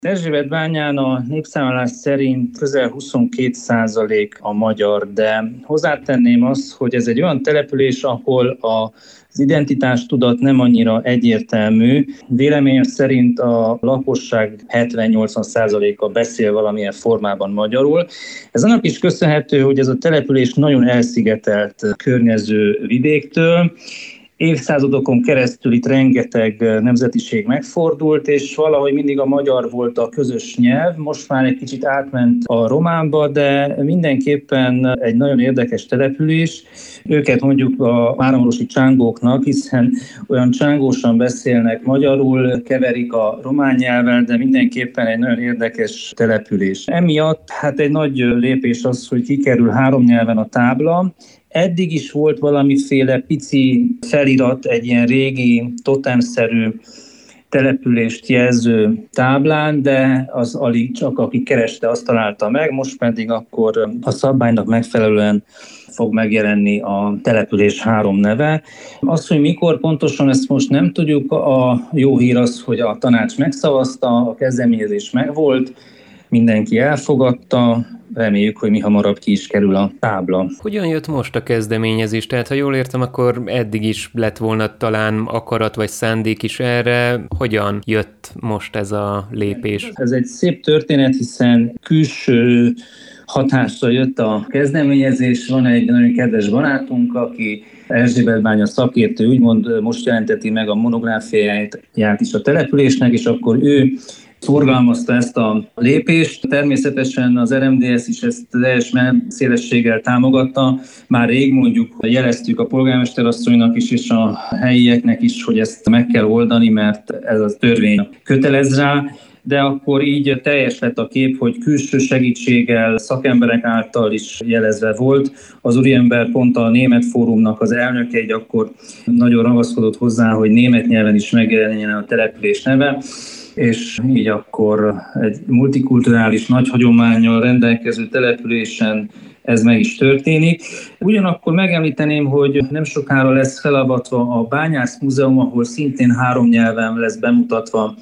Erzsébetbányán a népszámlálás szerint közel 22% a magyar, de hozzátenném azt, hogy ez egy olyan település, ahol az identitástudat nem annyira egyértelmű. Véleményem szerint a lakosság 70-80%-a beszél valamilyen formában magyarul. Ez annak is köszönhető, hogy ez a település nagyon elszigetelt környező vidéktől. Évszázadokon keresztül itt rengeteg nemzetiség megfordult, és valahogy mindig a magyar volt a közös nyelv. Most már egy kicsit átment a románba, de mindenképpen egy nagyon érdekes település. Őket mondjuk a máramarosi csángóknak, hiszen olyan csángósan beszélnek magyarul, keverik a román nyelvvel, de mindenképpen egy nagyon érdekes település. Emiatt egy nagy lépés az, hogy kikerül 3 nyelven a tábla. Eddig is volt valamiféle pici felirat, egy ilyen régi, totemszerű települést jelző táblán, de az alig csak aki kereste, azt találta meg, most pedig akkor a szabványnak megfelelően fog megjelenni a település 3 neve. Az, hogy mikor pontosan, ezt most nem tudjuk. A jó hír az, hogy a tanács megszavazta, a kezdeményezés megvolt, mindenki elfogadta, reméljük, hogy mihamarabb ki is kerül a tábla. Hogyan jött most a kezdeményezés? Tehát, ha jól értem, akkor eddig is lett volna talán akarat vagy szándék is erre. Hogyan jött most ez a lépés? Ez egy szép történet, hiszen külső hatásra jött a kezdeményezés. Van egy nagyon kedves barátunk, aki Erzsébetbánya szakértő, úgymond most jelenteti meg a monográfiáját is a településnek, és akkor ő szorgalmazta ezt a lépést. Természetesen az RMDSZ is ezt teljes szélességgel támogatta. Már rég mondjuk jeleztük a polgármesterasszonynak is és a helyieknek is, hogy ezt meg kell oldani, mert ez a törvény kötelez rá. De akkor így teljes lett a kép, hogy külső segítséggel, szakemberek által is jelezve volt. Az úriember pont a Német Fórumnak az elnöke, így akkor nagyon ragaszkodott hozzá, hogy német nyelven is megjelenjen a település neve, és így akkor egy multikulturális, nagy hagyománnyal rendelkező településen ez meg is történik. Ugyanakkor megemlíteném, hogy nem sokára lesz felavatva a Bányász Múzeum, ahol szintén 3 nyelven lesz bemutatva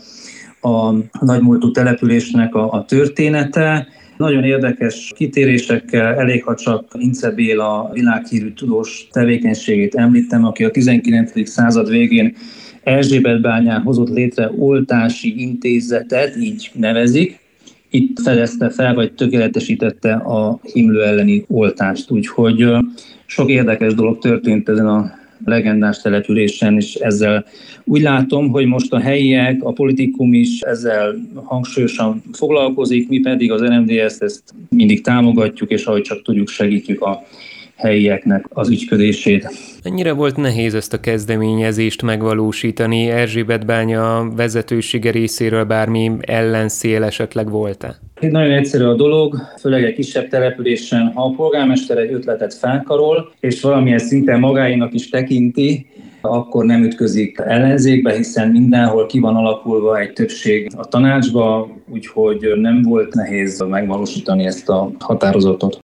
a nagymúltú településnek a története. Nagyon érdekes kitérésekkel, elég ha csak Ince Béla világhírű tudós tevékenységét említem, aki a 19. század végén Erzsébetbányán hozott létre oltási intézetet, így nevezik. Itt fedezte fel, vagy tökéletesítette a himlő elleni oltást. Úgyhogy sok érdekes dolog történt ezen a legendás településen, és ezzel úgy látom, hogy most a helyiek, a politikum is ezzel hangsúlyosan foglalkozik, mi pedig az RMDSZ ezt mindig támogatjuk, és ahogy csak tudjuk, segítjük a helyieknek az ügyködését. Mennyire volt nehéz ezt a kezdeményezést megvalósítani? Erzsébetbánya vezetősége részéről bármi ellenszél esetleg volt-e? Nagyon egyszerű a dolog, főleg egy kisebb településen, ha a polgármester egy ötletet felkarol, és valamilyen szinten magáinak is tekinti, akkor nem ütközik ellenzékbe, hiszen mindenhol ki van alakulva egy többség a tanácsba, úgyhogy nem volt nehéz megvalósítani ezt a határozatot.